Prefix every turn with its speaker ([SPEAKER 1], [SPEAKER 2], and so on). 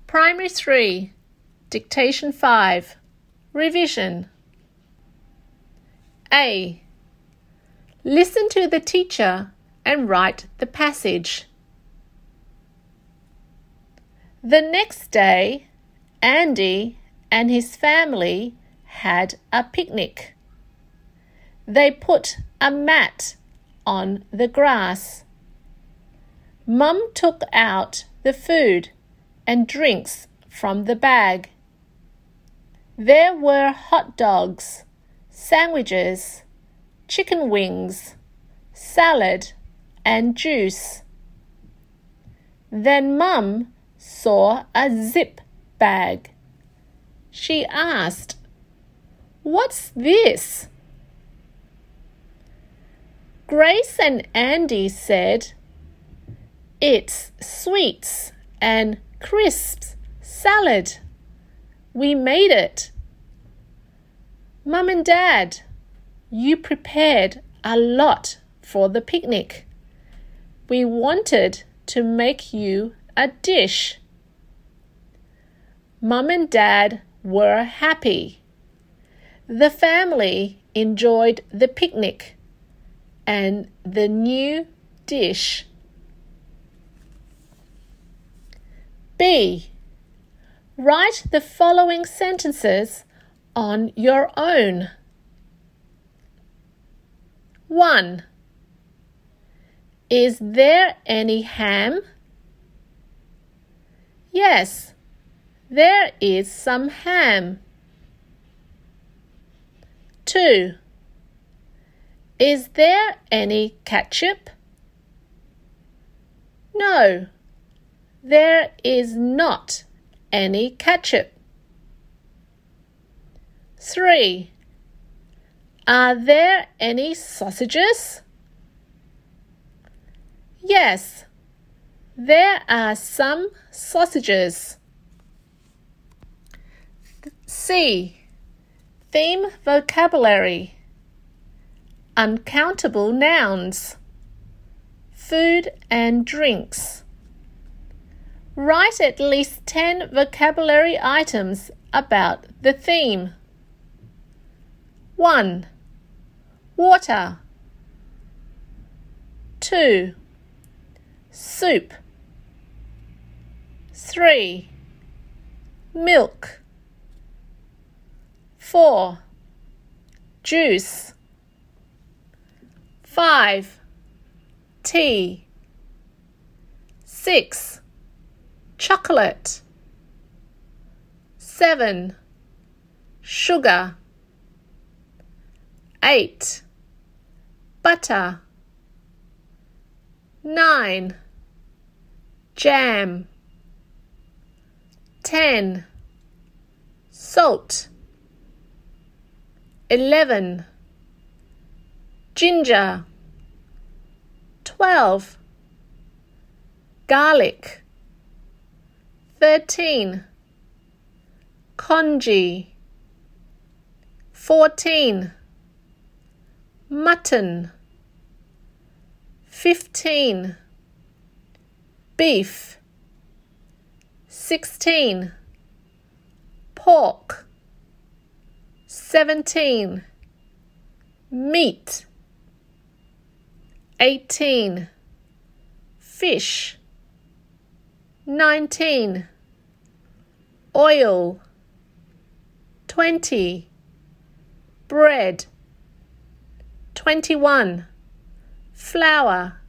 [SPEAKER 1] Primary 3, Dictation 5, Revision. A. Listen to the teacher and write the passage. The next day, Andy and his family had a picnic. They put a mat on the grass. Mum took out the food and drinks from the bag. There were hot dogs, sandwiches, chicken wings, salad, and juice. Then Mum saw a zip bag. She asked, "What's this?" Grace and Andy said, "It's sweets and crisps salad. We made it." "Mum and Dad, you prepared a lot for the picnic. We wanted to make you a dish." Mum and Dad were happy. The family enjoyed the picnic and the new dish. B. Write the following sentences on your own. 1. Is there any ham? Yes, there is some ham. 2. Is there any ketchup? No, there is not any ketchup. 3. Are there any sausages? Yes, there are some sausages. C. Theme vocabulary. Uncountable nouns. Food and drinks. Write at least 10 vocabulary items about the theme. 1. Water. 2. Soup. 3. Milk. 4. Juice. 5. Tea. 6. Chocolate. 7. Sugar. 8. Butter. 9. Jam. 10. Salt. 11. Ginger. 12. Garlic. 13. Congee. 14. Mutton. 15. Beef. 16. Pork. 17. Meat. 18. Fish. 19. Oil. 20. Bread. 21. Flour.